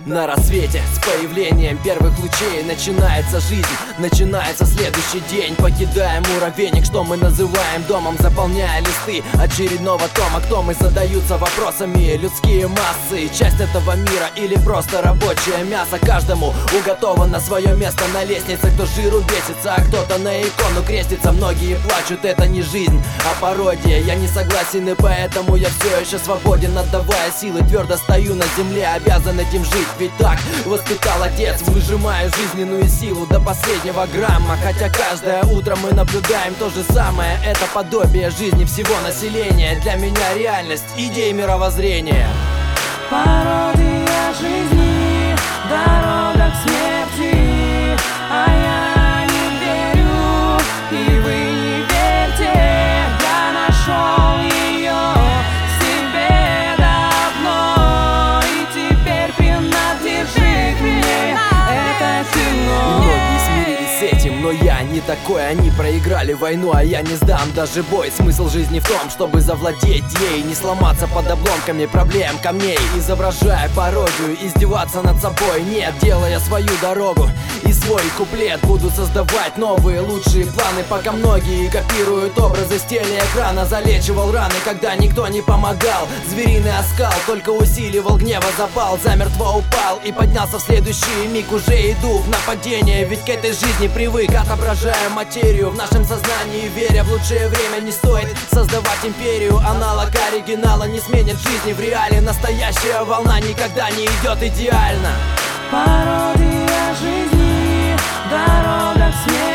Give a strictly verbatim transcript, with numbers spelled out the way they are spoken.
На рассвете с появлением первых лучей начинается жизнь, начинается следующий день. Покидаем муравейник, что мы называем домом, заполняя листы очередного тома. Кто мы, задаются вопросами людские массы. Часть этого мира или просто рабочее мясо. Каждому уготовано свое место на лестнице. Кто жиру бесится, а кто-то на икону крестится. Многие плачут, это не жизнь, а пародия. Я не согласен, и поэтому я все еще свободен. Отдавая силы, твердо стою на земле, обязан этим жить. Ведь так воспитал отец, выжимаю жизненную силу до последнего грамма. Хотя каждое утро мы наблюдаем то же самое. Это подобие жизни всего населения. Для меня реальность идей мировоззрения. Пародия жизни, дорога к смерти, а я не верю, и вы не верьте. Я нашел ее в себе давно, и теперь принадлежит мне это кино. Многие смирились с этим, но я не такой. Они проиграли войну, а я не сдам даже бой. Смысл жизни в том, чтобы завладеть ей, не сломаться под обломками проблем, камней. Изображая пародию, издеваться над собой. Нет, делая свою дорогу и свой куплет, буду создавать новые лучшие планы. Пока многие копируют образы с телеэкрана. Залечивал раны, когда никто не помогал. Звериный оскал только усиливал гнева запал. Замертво упал и поднялся в следующий миг. Уже иду в нападение, ведь к этой жизни привык. Отображая материю в нашем сознании, веря в лучшее время. Не стоит создавать империю, аналог оригинала не сменит жизни в реале. Настоящая волна никогда не идет идеально. Пародия жизни, дорога к смерти.